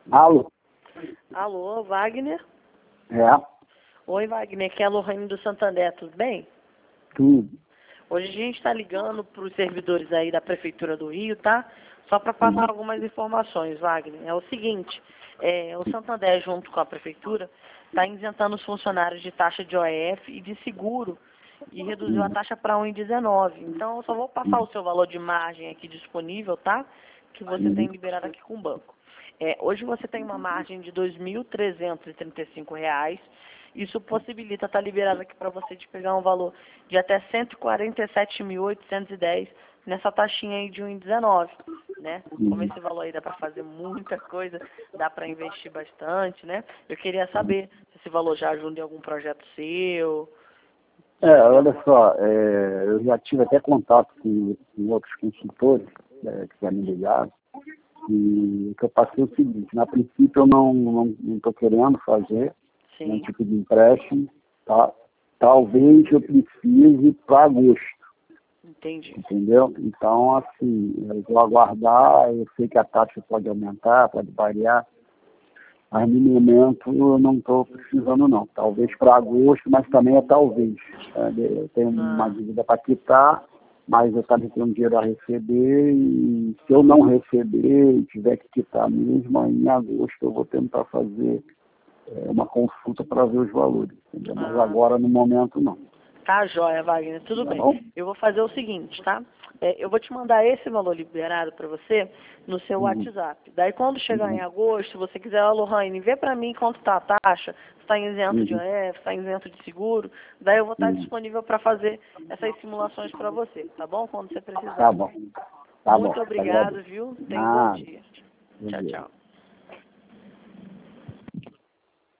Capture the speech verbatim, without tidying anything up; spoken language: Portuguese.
Alô? Alô, Wagner? É, Oi, Wagner, aqui é a Lohane do Santander, tudo bem? tudo. Hoje a gente está ligando para os servidores aí da Prefeitura do Rio, tá? Só para passar algumas informações, Wagner. É o seguinte, é, o Santander, junto com a Prefeitura, está isentando os funcionários de taxa de O F e de seguro e reduziu a taxa para um vírgula dezenove. Então, eu só vou passar o seu valor de margem aqui disponível, tá? Que você tem liberado aqui com o banco. É, hoje você tem uma margem de dois mil trezentos e trinta e cinco reais. Isso possibilita estar liberado aqui para você de pegar um valor de até cento e quarenta e sete mil oitocentos e dez nessa taxinha aí de um vírgula dezenove, né? Como esse valor aí dá para fazer muita coisa, dá para investir bastante, né? Eu queria saber se esse valor já ajuda em algum projeto seu. É, olha só, é, eu já tive até contato com, com outros consultores é, que já me ligaram, e o que eu passei é o seguinte: na princípio eu não não não estou querendo fazer nenhum Sim, tipo de empréstimo, tá? Talvez eu precise para agosto, entendi. entendeu? Então, assim, eu vou aguardar, eu sei que a taxa pode aumentar, pode variar, mas no momento eu não estou precisando não. Talvez para agosto, mas também é talvez. Sabe? Eu tenho uma Ah, dívida para quitar, mas eu também tenho um dinheiro a receber, e se eu não receber e tiver que quitar mesmo, aí em agosto eu vou tentar fazer é, uma consulta para ver os valores, entendeu? Mas ah, agora no momento não. tá joia, Wagner, tudo Tá bem. bom? Eu vou fazer o seguinte, tá? É, eu vou te mandar esse valor liberado para você no seu Uhum. WhatsApp. Daí quando chegar em Uhum. agosto, se você quiser, ó, Lohane, vê para mim quanto tá a taxa, se está isento de Uhum. O F, se está isento de seguro. Daí eu vou estar Uhum. disponível para fazer essas simulações para você, tá bom? Quando você Tá precisar. bom. Tá bom. Muito Te agradeço. obrigado, viu? Tenha um bom Ah, dia. bom Tchau, dia. tchau.